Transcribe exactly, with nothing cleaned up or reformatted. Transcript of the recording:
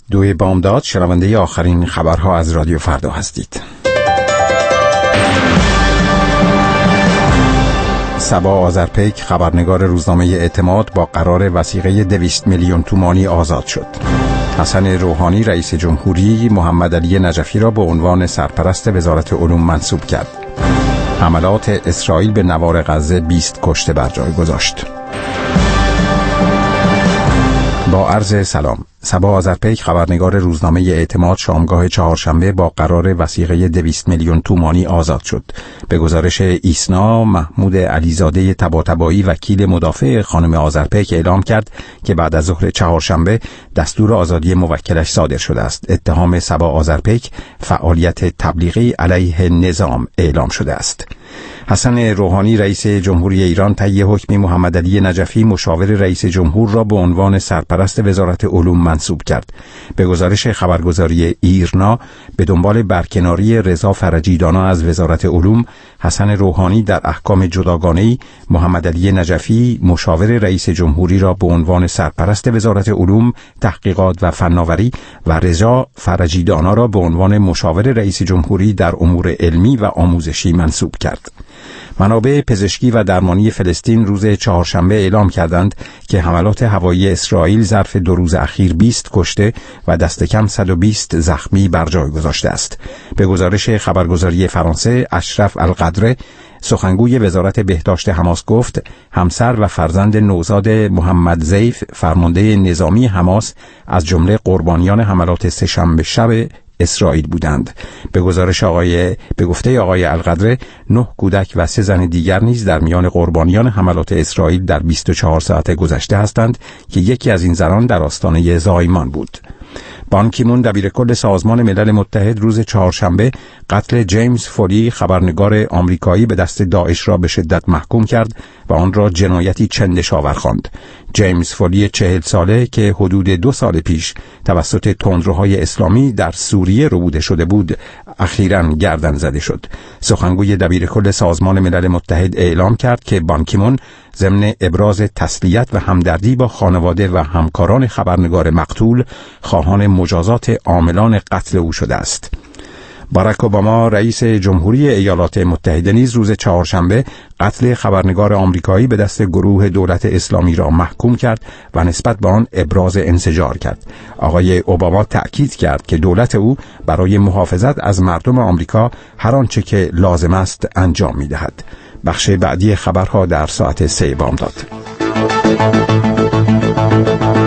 دوی بامداد، شنونده آخرین خبرها از رادیو فردا هستید. صبا آذرپیک، خبرنگار روزنامه اعتماد، با قرار وثیقه دویست میلیون تومانی آزاد شد. حسن روحانی رئیس جمهوری محمد علی نجفی را به عنوان سرپرست وزارت علوم منصوب کرد. حملات اسرائیل به نوار غزه بیست کشته بر جای گذاشت. با عرض سلام. صبا آذرپیک، خبرنگار روزنامه اعتماد، شامگاه چهارشنبه با قرار وثیقه دویست میلیون تومانی آزاد شد. به گزارش ایسنا، محمود علیزاده طباطبایی وکیل مدافع خانم آذرپیک اعلام کرد که بعد از ظهر چهارشنبه دستور آزادی موکلش صادر شده است. اتهام صبا آذرپیک فعالیت تبلیغی علیه نظام اعلام شده است. حسن روحانی رئیس جمهوری ایران طی حکم محمد علی نجفی مشاور رئیس جمهور را به عنوان سرپرست وزارت علوم منصوب کرد. به گزارش خبرگزاری ایرنا، به دنبال برکناری رضا فرجیدانا از وزارت علوم، حسن روحانی در احکام جداگانه‌ای محمد علی نجفی مشاور رئیس جمهوری را به عنوان سرپرست وزارت علوم، تحقیقات و فناوری و رضا فرجیدانا را به عنوان مشاور رئیس جمهوری در امور علمی و آموزشی منصوب کرد. منابع پزشکی و درمانی فلسطین روز چهارشنبه اعلام کردند که حملات هوایی اسرائیل ظرف دو روز اخیر بیست کشته و دست کم صد و بیست زخمی بر جای گذاشته است. به گزارش خبرگزاری فرانسه، اشرف القدره، سخنگوی وزارت بهداشت حماس، گفت همسر و فرزند نوزاد محمد زیف، فرمانده نظامی حماس، از جمله قربانیان حملات سه‌شنبه شب اسرائیل بودند. به گزارش آقای به گفته آقای القدره، نه کودک و سه زن دیگر نیز در میان قربانیان حملات اسرائیل در بیست و چهار ساعت گذشته هستند که یکی از این زنان در آستانه زایمان بود. بان کی مون، دبیرکل سازمان ملل متحد، روز چهارشنبه قتل جیمز فولی، خبرنگار آمریکایی، به دست داعش را به شدت محکوم کرد و آن را جنایتی چندشاور خواند. جیمز فولی چهل ساله که حدود دو سال پیش توسط تندروهای اسلامی در سوریه ربوده شده بود، اخیراً گردن زده شد. سخنگوی دبیرکل سازمان ملل متحد اعلام کرد که بان کی مون ضمن ابراز تسلیت و همدردی با خانواده و همکاران خبرنگار مقتول، خواهان مجازات عاملان قتل او شده است. باراک اوباما رئیس جمهوری ایالات متحده نیز روز چهارشنبه قتل خبرنگار آمریکایی به دست گروه دولت اسلامی را محکوم کرد و نسبت به آن ابراز انزجار کرد. آقای اوباما تأکید کرد که دولت او برای محافظت از مردم آمریکا هر آنچه که لازم است انجام می‌دهد. بخش بعدی خبرها در ساعت سه بامداد.